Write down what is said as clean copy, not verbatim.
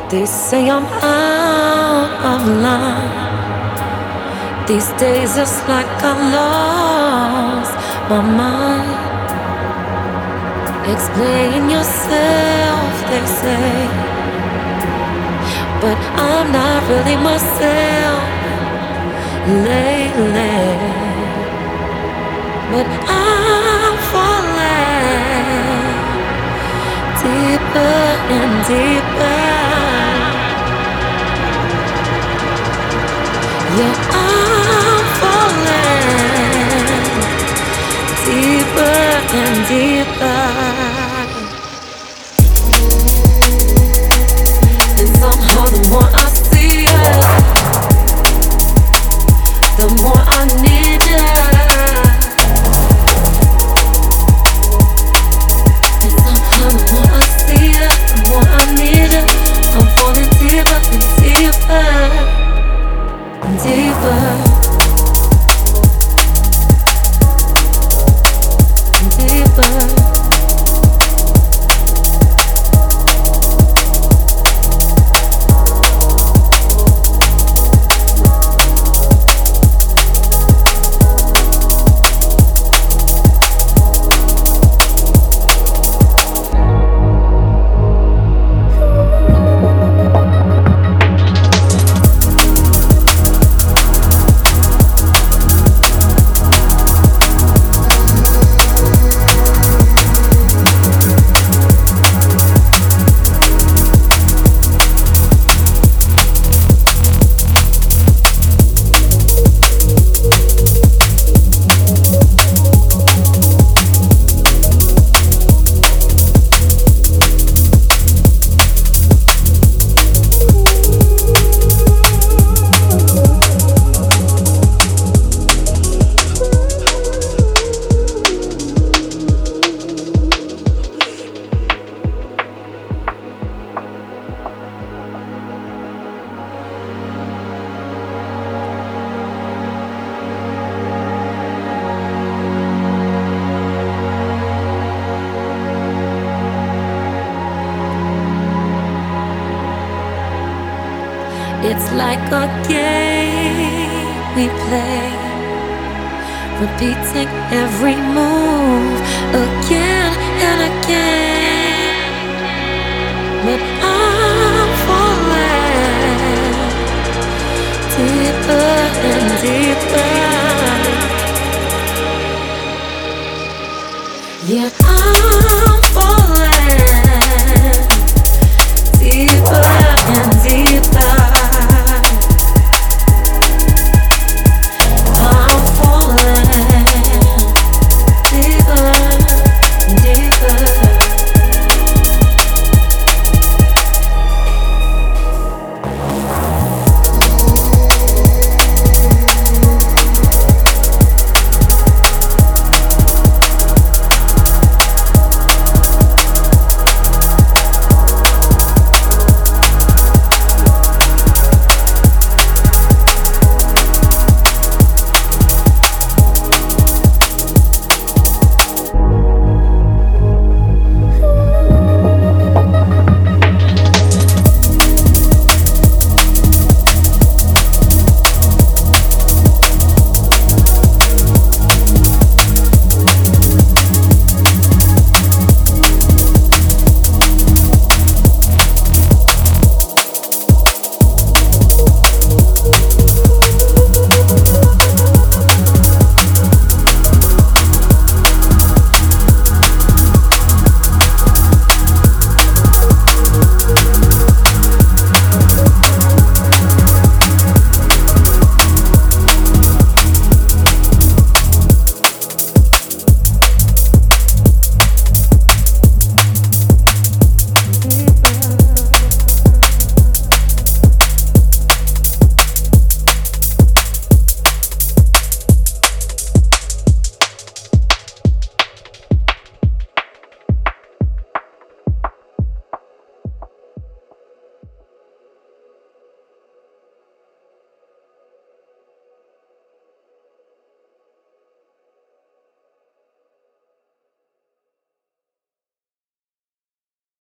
They say I'm out of line. These days it's like I lost my mind. Explain yourself, they say, but I'm not really myself lately. But I'm falling deeper and deeper. Yeah, I'm falling deeper and deeper. And somehow the more I see it, the more I need it. And somehow the more I see it, the more I need it. I'm falling deeper and deeper and deeper and deeper. It's like a game we play, repeating every move again and again. But I'm falling deeper and deeper. Yeah.